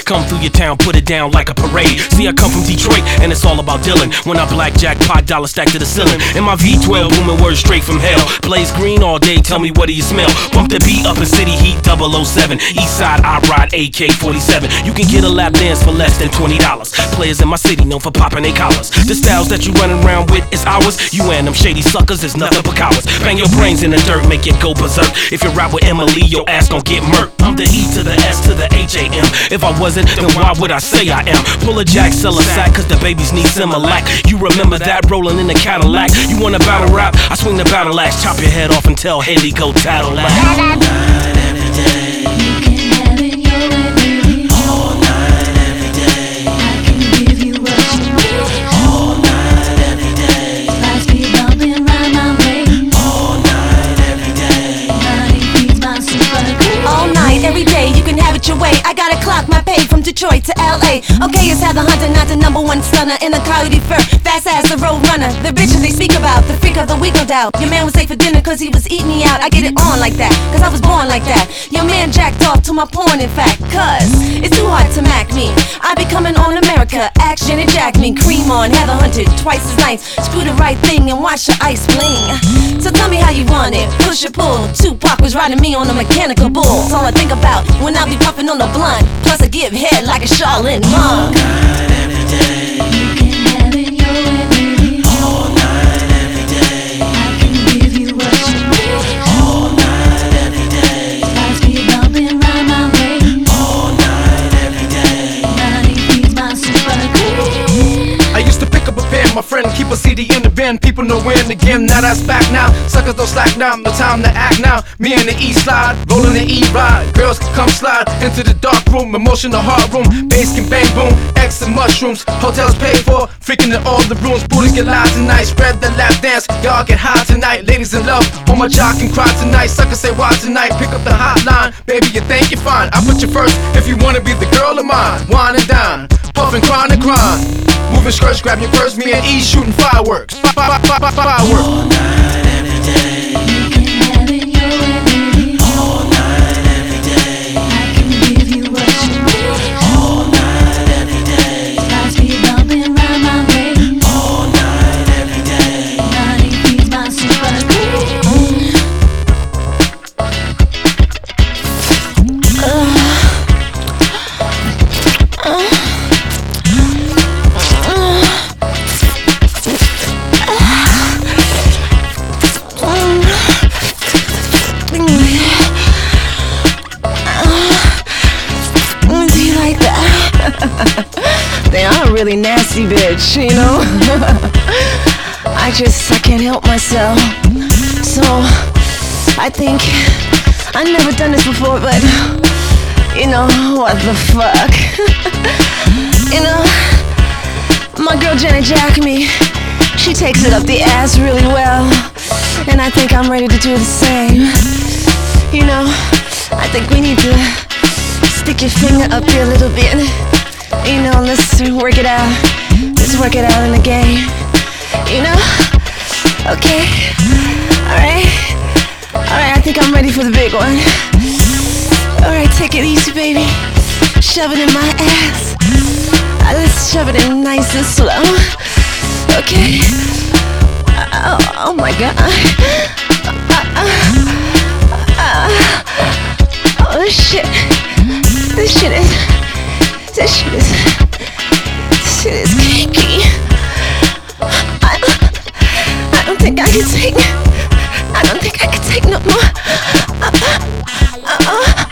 come through your town, put it down like a parade. See, I come from Detroit, and it's all about Dylan. When I blackjack, pot dollar stacked to the ceiling. In my V12, booming words straight from hell. Blaze green all day, tell me what do you smell? Bump the beat up in City Heat 007. East side, I ride AK-47. You can get a lap dance for less than $20. Players in my city known for popping their collars. The styles that you running around with is ours. You and them shady suckers is nothing but cowards. Bang your brains in the dirt, make it go berserk. If you ride with Emily, your ass gon' get murked. I'm the E to the S to the H-A-M. If I wasn't, then why would I say I am? Pull a jack, sell a sack, cause the babies need Similac. You remember that rolling in the Cadillac? You want a battle rap? I swing the battle axe, chop your head off and tell Haley go tattle that. All night, every day. You can have it your way, baby. All night, every day. I can give you what you need. All night, every day. Lights be bumping right my way. All night, every day. Money feeds my super greed. All night, every day, you can have it your way. I gotta clock my pay from Detroit to LA. Okay, it's Heather Hunter, not the #1 stunner in the Coyote fur, fast as the road runner. The bitches they speak about, the freak of the week, no doubt. Your man was late for dinner cause he was eating me out. I get it on like that, cause I was born like that. Your man jacked off to my porn, in fact, cause it's too hard to mac me. I be coming on America, action and jack me. Cream on, Heather Hunter, twice as nice. Screw the right thing and watch your ice bling. So tell me how you want it, push or pull. Tupac was riding me on a mechanical bull. That's all I think about when I be puffing on the blunt. Plus I give head like a Charlene monk. All night, every day. You can have it your way, baby. All night, every day. I can give you what you need. All night, every day. Lights be bumping right my way. All night, every day. Money feeds my super greed. I used to pick up a pen, my friend, keep a CD in the bin. People know when again, now that's back now. Suckers don't slack now, no time to act now. Me and the East slide, rolling the E-ride. Girls can come slide into the dark room, emotional heart room. Bass can bang boom, X and mushrooms. Hotels paid for, freaking in all the rooms. Booties get live tonight, spread the lap dance. Y'all get high tonight, ladies in love. On my jock and cry tonight, suckers say why tonight. Pick up the hotline, baby you think you're fine. I put you first if you wanna be the girl of mine. Wine and dine, puffin', crying and crying. Moving skirts, grab your purse, me and E shooting fireworks. Fireworks. All night, every day. You can have it your way, baby. All night, every day. I can give you what you need. All night, every day. Lights be bumping right my way. All night, every day. Money feeds my super greed. I'm a really nasty bitch, you know. I can't help myself. So I think I've never done this before, but you know, what the fuck. You know, my girl Janet Jack me, she takes it up the ass really well, and I think I'm ready to do the same. You know, I think we need to stick your finger up here a little bit. You know, let's work it out. Let's work it out in the game. You know? Okay. Alright, I think I'm ready for the big one. Alright, take it easy, baby. Shove it in my ass. Let's shove it in nice and slow. Okay. Oh my god. Oh shit. This shit is kinky. I don't think I can take no more.